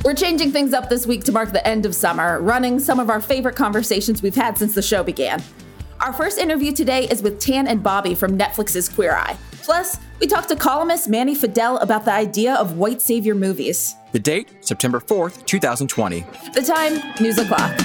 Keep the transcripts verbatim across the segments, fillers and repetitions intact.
We're changing things up this week to mark the end of summer, running some of our favorite conversations we've had since the show began. Our first interview today is with Tan and Bobby from Netflix's Queer Eye. Plus, we talked to columnist Manny Fidel about the idea of white savior movies. The date, September fourth, twenty twenty. The time, News O'Clock.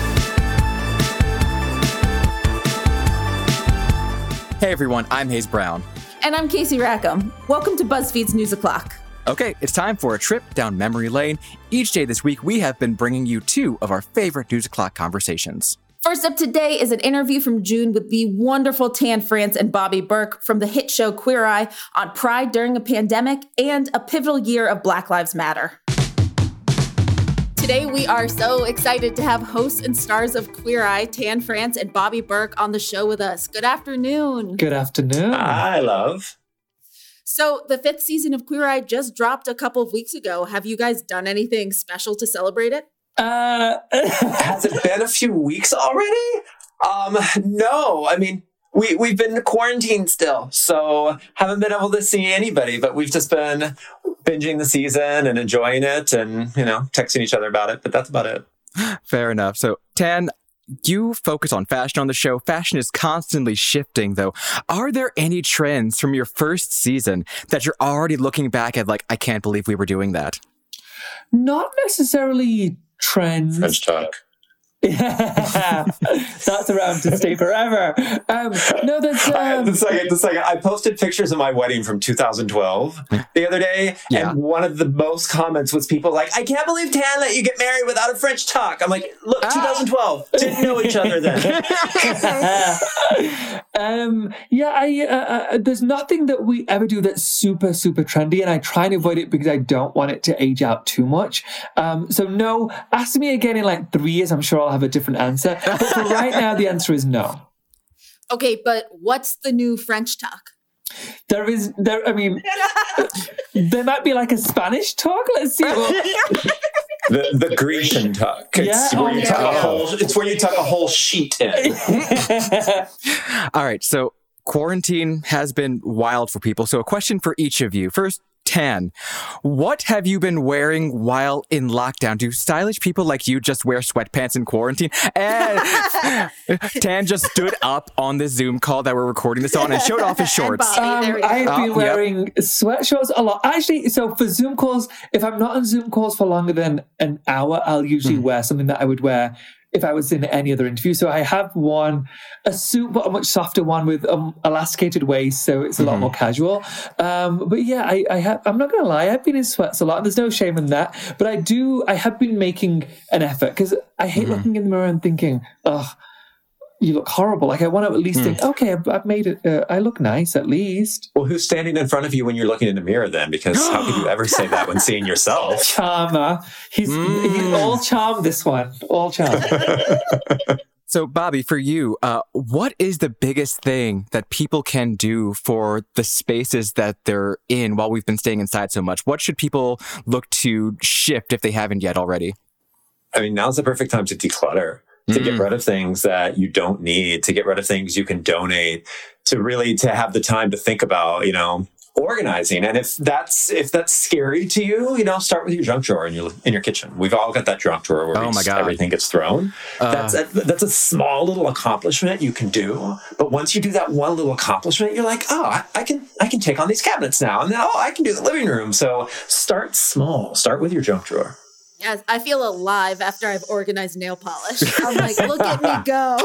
Hey everyone, I'm Hayes Brown. And I'm Casey Rackham. Welcome to BuzzFeed's News O'Clock. Okay, it's time for a trip down memory lane. Each day this week, we have been bringing you two of our favorite News O'Clock conversations. First up today is an interview from June with the wonderful Tan France and Bobby Berk from the hit show Queer Eye on Pride during a pandemic and a pivotal year of Black Lives Matter. Today, we are so excited to have hosts and stars of Queer Eye, Tan France and Bobby Berk, on the show with us. Good afternoon. Good afternoon. Hi, love. So the fifth season of Queer Eye just dropped a couple of weeks ago. Have you guys done anything special to celebrate it? Uh, Has it been a few weeks already? Um, no. I mean, we, we've been quarantined still, so haven't been able to see anybody, but we've just been binging the season and enjoying it and, you know, texting each other about it, but that's about it. Fair enough. So, Tan, you focus on fashion on the show. Fashion is constantly shifting, though. Are there any trends from your first season that you're already looking back at like, I can't believe we were doing that? Not necessarily trends. French talk. Yeah, that's around to stay forever. Um, no, that's... Um... I, the second, the second, I posted pictures of my wedding from two thousand twelve the other day, yeah. and one of the most comments was people like, I can't believe Tan let you get married without a French talk. I'm like, look, ah. twenty twelve, didn't know each other then. um, yeah, I uh, uh, there's nothing that we ever do that's super, super trendy, and I try and avoid it because I don't want it to age out too much. Um, so no, ask me again in like three years, I'm sure I'll have a different answer. But for right now, the answer is no. Okay, but what's the new French talk? There is, there. I mean, there might be like a Spanish talk. Let's see. the, the Grecian talk. It's, yeah? where oh, you yeah. tuck a whole, it's where you tuck a whole sheet in. All right, so quarantine has been wild for people. So a question for each of you. First, Tan, what have you been wearing while in lockdown? Do stylish people like you just wear sweatpants in quarantine? And Tan just stood up on the Zoom call that we're recording this on and showed off his shorts. Bobby, Um, I've been oh, wearing yep. sweatshirts a lot. Actually, so for Zoom calls, if I'm not on Zoom calls for longer than an hour, I'll usually mm. wear something that I would wear if I was in any other interview. So I have worn a suit, but a much softer one with an elasticated waist, so it's a mm-hmm. lot more casual. Um, but yeah, I, I have, I'm not going to lie, I've been in sweats a lot, and there's no shame in that. But I do, I have been making an effort, because I hate mm-hmm. looking in the mirror and thinking, oh, you look horrible. Like I want to at least mm. think, okay, I've, I've made it, uh, I look nice at least. Well, who's standing in front of you when you're looking in the mirror then? Because how could you ever say that when seeing yourself? Charmer. He's, mm. he's all charm, this one. All charm. So, Bobby, for you, uh, what is the biggest thing that people can do for the spaces that they're in while we've been staying inside so much? What should people look to shift if they haven't yet already? I mean, now's the perfect time to declutter. To mm. get rid of things that you don't need, to get rid of things you can donate, to really to have the time to think about, you know, organizing. And if that's if that's scary to you, you know, start with your junk drawer in your in your kitchen. We've all got that junk drawer where oh just, my God. everything gets thrown. Uh, that's a, that's a small little accomplishment you can do. But once you do that one little accomplishment, you're like, oh, I, I can I can take on these cabinets now, and then oh, I can do the living room. So start small. Start with your junk drawer. Yes, I feel alive after I've organized nail polish. I'm like, look at me go.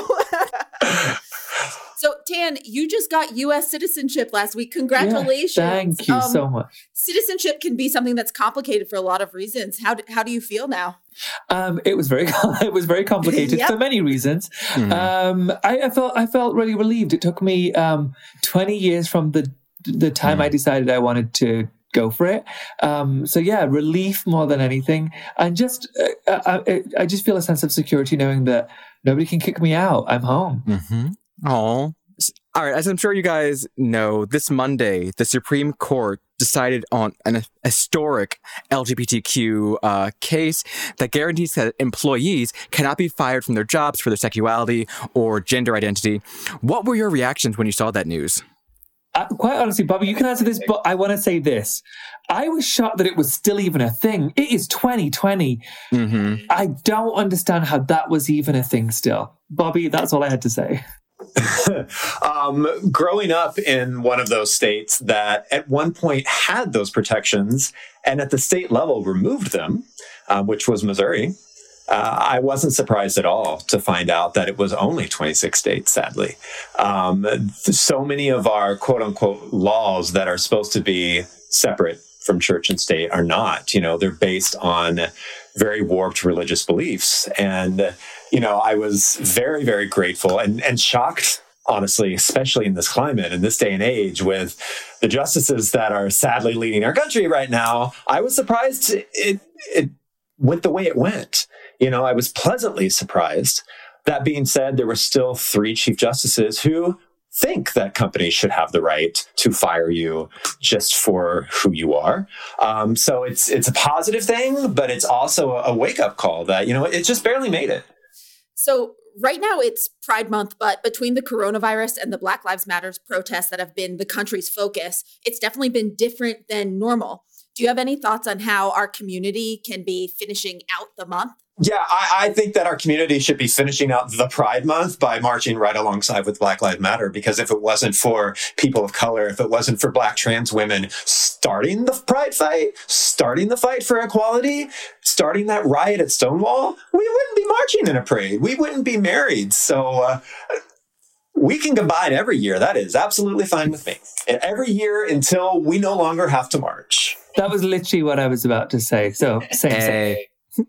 So, Tan, you just got U S citizenship last week. Congratulations. Yeah, thank you um, so much. Citizenship can be something that's complicated for a lot of reasons. How do, how do you feel now? Um, it was very it was very complicated yep. for many reasons. Mm-hmm. Um, I, I felt I felt really relieved. It took me um, twenty years from the the time mm-hmm. I decided I wanted to go for it. Um, so yeah, relief more than anything, and just uh, I, I just feel a sense of security knowing that nobody can kick me out. I'm home. Mm-hmm. Oh, all right. As I'm sure you guys know, this Monday the Supreme Court decided on an historic L G B T Q uh, case that guarantees that employees cannot be fired from their jobs for their sexuality or gender identity. What were your reactions when you saw that news? Uh, quite honestly, Bobby, you can answer this, but I want to say this. I was shocked that it was still even a thing. It is twenty twenty. Mm-hmm. I don't understand how that was even a thing still. Bobby, that's all I had to say. um, growing up in one of those states that at one point had those protections and at the state level removed them, um, which was Missouri, uh, I wasn't surprised at all to find out that it was only twenty-six states, sadly. Um, so many of our quote unquote laws that are supposed to be separate from church and state are not. You know, they're based on very warped religious beliefs. And, you know, I was very, very grateful and, and shocked, honestly, especially in this climate, in this day and age, with the justices that are sadly leading our country right now. I was surprised it, it went the way it went. You know, I was pleasantly surprised. That being said, there were still three chief justices who think that companies should have the right to fire you just for who you are. Um, so it's it's a positive thing, but it's also a wake-up call that, you know, it just barely made it. So right now it's Pride Month, but between the coronavirus and the Black Lives Matter protests that have been the country's focus, it's definitely been different than normal. Do you have any thoughts on how our community can be finishing out the month? Yeah, I, I think that our community should be finishing out the Pride Month by marching right alongside with Black Lives Matter, because if it wasn't for people of color, if it wasn't for Black trans women starting the Pride fight, starting the fight for equality, starting that riot at Stonewall, we wouldn't be marching in a parade. We wouldn't be married. So uh, we can combine every year. That is absolutely fine with me. And every year until we no longer have to march. That was literally what I was about to say. So, same, hey. same.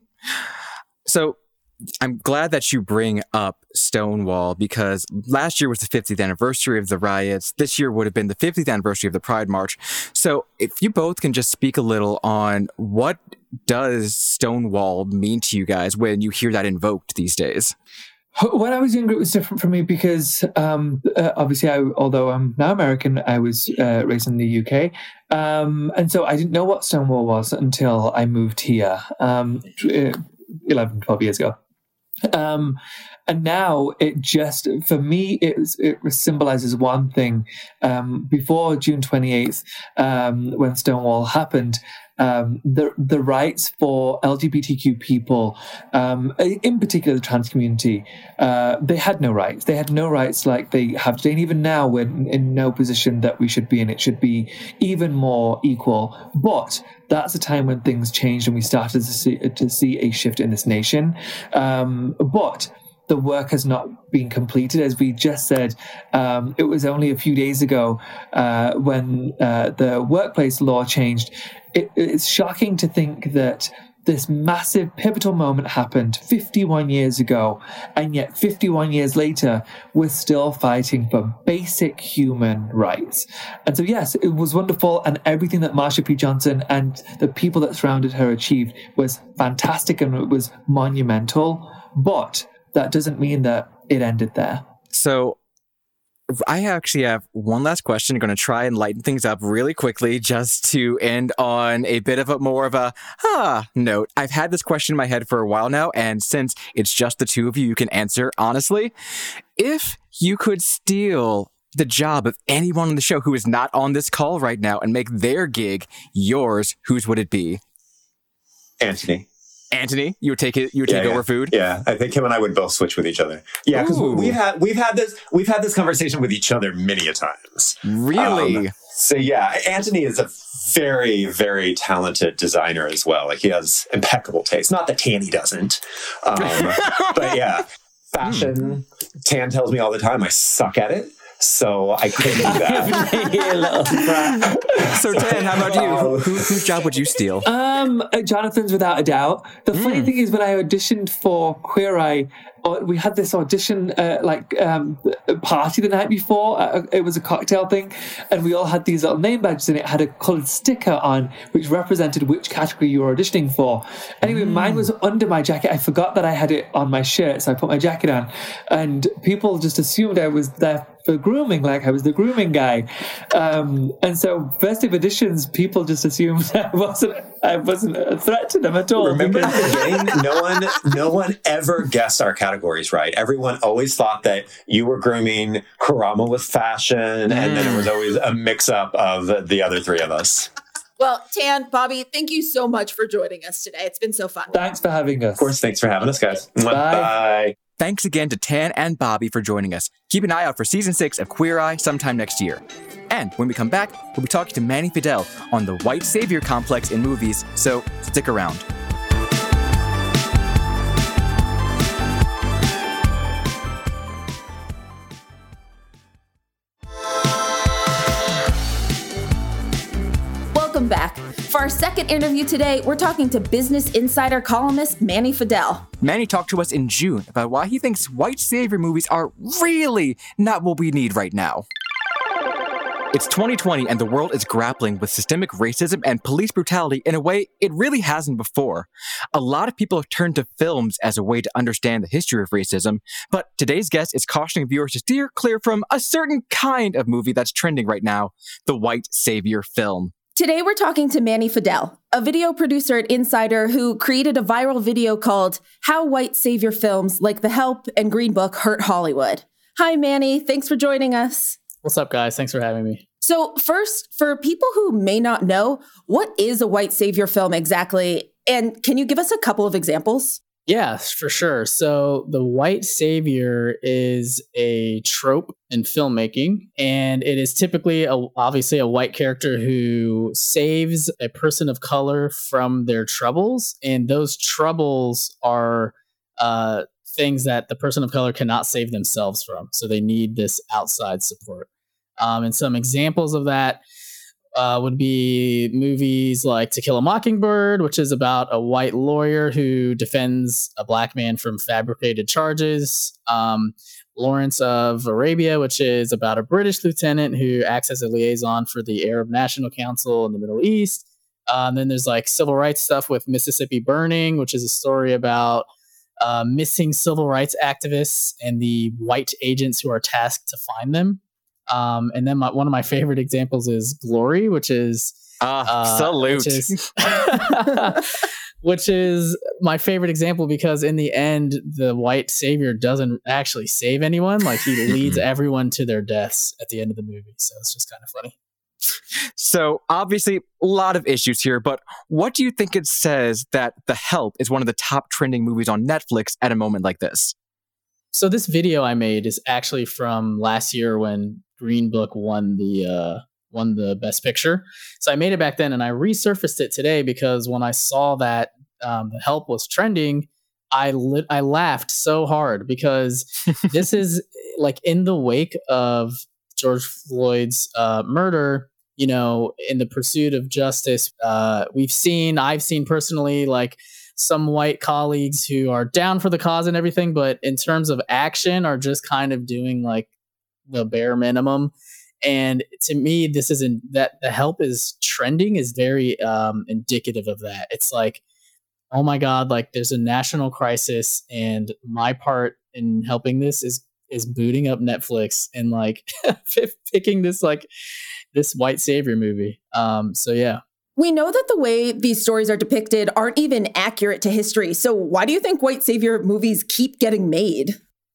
So I'm glad that you bring up Stonewall, because last year was the fiftieth anniversary of the riots. This year would have been the fiftieth anniversary of the Pride March. So if you both can just speak a little on what does Stonewall mean to you guys when you hear that invoked these days? When I was younger, it was different for me because um, uh, obviously, I, although I'm now American, I was uh, raised in the U K. Um, and so I didn't know what Stonewall was until I moved here um, eleven, twelve years ago. Um, and now it just, for me, it, it symbolizes one thing. Um, before June twenty-eighth, um, when Stonewall happened, um, the the rights for L G B T Q people, um, in particular the trans community, uh, they had no rights. They had no rights like they have today. And even now, we're in no position that we should be in. It should be even more equal. But that's a time when things changed and we started to see, to see a shift in this nation. Um, but the work has not been completed. As we just said, um, it was only a few days ago uh, when uh, the workplace law changed. It, it's shocking to think that this massive pivotal moment happened fifty-one years ago, and yet fifty-one years later, we're still fighting for basic human rights. And so, yes, it was wonderful, and everything that Marsha P. Johnson and the people that surrounded her achieved was fantastic and it was monumental, but that doesn't mean that it ended there. So I actually have one last question. I'm going to try and lighten things up really quickly just to end on a bit of a more of a ah note. I've had this question in my head for a while now, and since it's just the two of you, you can answer honestly. If you could steal the job of anyone on the show who is not on this call right now and make their gig yours, whose would it be? Anthony. Anthony, you would take it. You would take yeah, over yeah. food. Yeah, I think him and I would both switch with each other. Yeah, because we've had we've had this we've had this conversation with each other many a times. Really? Um, so yeah, Anthony is a very very talented designer as well. Like he has impeccable taste. Not that Tanny doesn't, um, but yeah, fashion. Mm. Tan tells me all the time I suck at it. So I couldn't do that. So Tan, how about you? Who, who, whose job would you steal? Um, Jonathan's, without a doubt. The mm. funny thing is, when I auditioned for Queer Eye, we had this audition uh, like um, party the night before. Uh, it was a cocktail thing, and we all had these little name badges, and it had a coloured sticker on which represented which category you were auditioning for. Anyway, mm. mine was under my jacket. I forgot that I had it on my shirt, so I put my jacket on, and people just assumed I was there for grooming, like I was the grooming guy. Um, and so festive editions, people just assumed I wasn't I wasn't a threat to them at all. Remember because- the beginning? No one, no one ever guessed our categories right. Everyone always thought that you were grooming, Karama was fashion, mm. and then it was always a mix-up of the other three of us. Well, Tan, Bobby, thank you so much for joining us today. It's been so fun. Thanks for having us. Of course, thanks for having us, guys. Bye. Bye. Thanks again to Tan and Bobby for joining us. Keep an eye out for season six of Queer Eye sometime next year. And when we come back, we'll be talking to Manny Fidel on the white savior complex in movies, so stick around. Welcome back. For our second interview today, we're talking to Business Insider columnist Manny Fidel. Manny talked to us in June about why he thinks white savior movies are really not what we need right now. It's twenty twenty and the world is grappling with systemic racism and police brutality in a way it really hasn't before. A lot of people have turned to films as a way to understand the history of racism, but today's guest is cautioning viewers to steer clear from a certain kind of movie that's trending right now, the white savior film. Today, we're talking to Manny Fidel, a video producer at Insider who created a viral video called How White Savior Films Like The Help and Green Book Hurt Hollywood. Hi, Manny. Thanks for joining us. What's up, guys? Thanks for having me. So first, for people who may not know, what is a white savior film exactly? And can you give us a couple of examples? Yeah, for sure. So the white savior is a trope in filmmaking, and it is typically a, obviously a white character who saves a person of color from their troubles. And those troubles are uh, things that the person of color cannot save themselves from. So they need this outside support. Um, and some examples of that Uh, would be movies like To Kill a Mockingbird, which is about a white lawyer who defends a black man from fabricated charges. Um, Lawrence of Arabia, which is about a British lieutenant who acts as a liaison for the Arab National Council in the Middle East. Um, then there's like civil rights stuff with Mississippi Burning, which is a story about uh, missing civil rights activists and the white agents who are tasked to find them. Um, and then my, one of my favorite examples is Glory, which is uh, uh, salute, which is, which is my favorite example because in the end, the white savior doesn't actually save anyone. Like he leads everyone to their deaths at the end of the movie. So it's just kind of funny. So obviously a lot of issues here, but what do you think it says that The Help is one of the top trending movies on Netflix at a moment like this? So this video I made is actually from last year when Green Book won the uh, won the Best Picture. So I made it back then, and I resurfaced it today because when I saw that um, The Help was trending, I lit, I laughed so hard because this is like in the wake of George Floyd's uh, murder. You know, in the pursuit of justice, uh, we've seen, I've seen personally, like some white colleagues who are down for the cause and everything, but in terms of action are just kind of doing like the bare minimum. And to me, this isn't that The Help is trending is very um, indicative of that. It's like, oh my God, like there's a national crisis and my part in helping this is, is booting up Netflix and like picking this, like this white savior movie. Um, so yeah. We know that the way these stories are depicted aren't even accurate to history. So why do you think white savior movies keep getting made?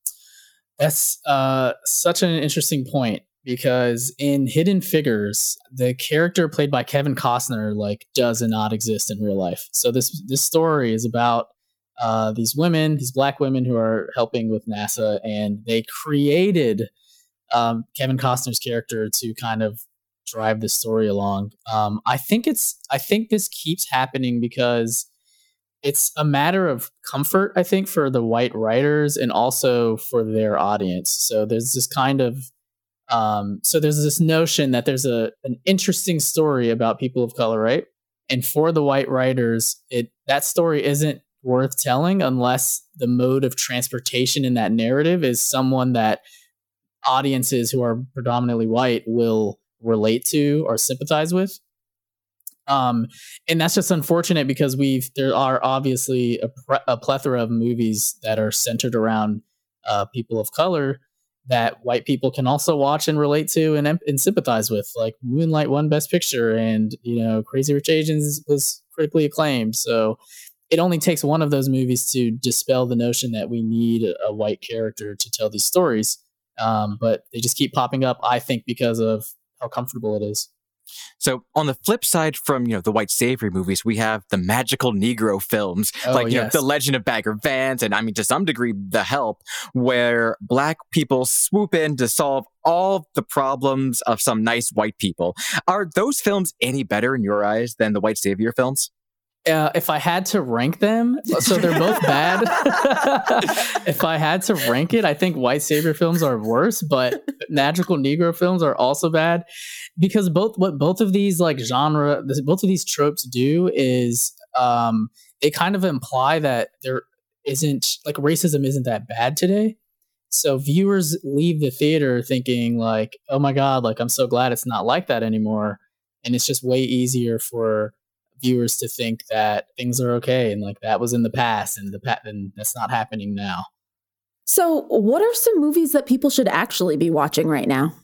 That's uh, such an interesting point because in Hidden Figures, the character played by Kevin Costner like does not exist in real life. So this this story is about uh, these women, these black women who are helping with NASA, and they created um, Kevin Costner's character to kind of drive the story along. Um, I think it's I think this keeps happening because it's a matter of comfort, I think, for the white writers and also for their audience. So there's this kind of um, so there's this notion that there's a an interesting story about people of color, right? And for the white writers, it that story isn't worth telling unless the mode of transportation in that narrative is someone that audiences who are predominantly white will relate to or sympathize with. Um, and that's just unfortunate because we've there are obviously a, pre- a plethora of movies that are centered around uh, people of color that white people can also watch and relate to and, and sympathize with. Like Moonlight won Best Picture, and you know, Crazy Rich Asians was critically acclaimed. So it only takes one of those movies to dispel the notion that we need a, a white character to tell these stories. Um, but they just keep popping up, I think, because of how comfortable it is. So on the flip side from, you know, the white savior movies, we have the magical Negro films, Oh, like, you yes. know, The Legend of Bagger Vance, and I mean, to some degree, The Help, where black people swoop in to solve all the problems of some nice white people. Are those films any better in your eyes than the white savior films? Uh, if I had to rank them, so they're both bad. If I had to rank it, I think white savior films are worse, but magical Negro films are also bad, because both what both of these like genre, both of these tropes do is um, they kind of imply that there isn't like racism isn't that bad today. So viewers leave the theater thinking like, oh my God, like I'm so glad it's not like that anymore, and it's just way easier for viewers to think that things are okay and like that was in the past and the pa- and that's not happening now. So what are some movies that people should actually be watching right now?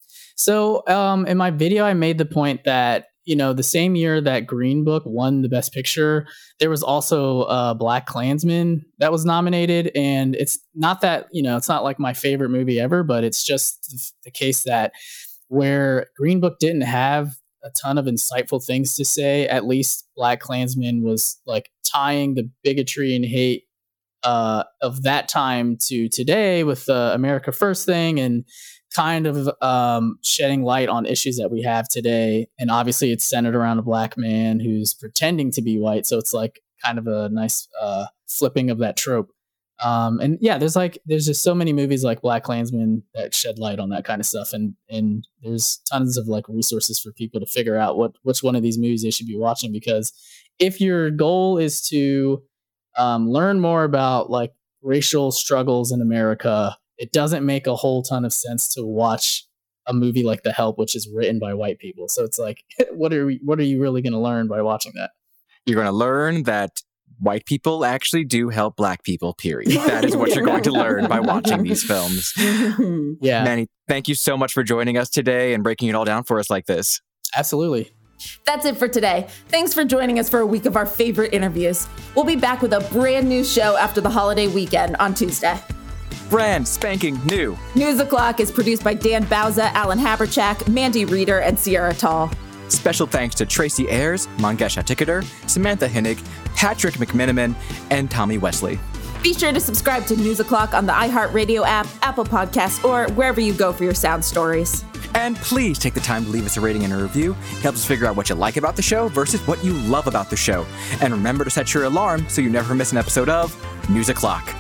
So um, in my video, I made the point that, you know, the same year that Green Book won the Best Picture, there was also uh, Black Klansman that was nominated. And it's not that, you know, it's not like my favorite movie ever, but it's just the case that where Green Book didn't have a ton of insightful things to say, at least Black Klansman was like tying the bigotry and hate uh, of that time to today with the America First thing, and kind of um, shedding light on issues that we have today. And obviously it's centered around a black man who's pretending to be white. So it's like kind of a nice uh, flipping of that trope. Um, and yeah, there's like, there's just so many movies like Black Klansman that shed light on that kind of stuff. And, and there's tons of like resources for people to figure out what, which one of these movies they should be watching. Because if your goal is to um, learn more about like racial struggles in America, it doesn't make a whole ton of sense to watch a movie like The Help, which is written by white people. So it's like, what are we, what are you really going to learn by watching that? You're going to learn that white people actually do help black people, period. That is what you're going to learn by watching these films. Yeah. Manny, thank you so much for joining us today and breaking it all down for us like this. Absolutely. That's it for today. Thanks for joining us for a week of our favorite interviews. We'll be back with a brand new show after the holiday weekend on Tuesday. Brand spanking new. News O'Clock is produced by Dan Bauza, Alan Haberchak, Mandy Reeder, and Sierra Tall. Special thanks to Tracy Ayers, Mangesh Atikader, Samantha Hinnig, Patrick McMiniman, and Tommy Wesley. Be sure to subscribe to News O'Clock on the iHeartRadio app, Apple Podcasts, or wherever you go for your sound stories. And please take the time to leave us a rating and a review. It helps us figure out what you like about the show versus what you love about the show. And remember to set your alarm so you never miss an episode of News O'Clock.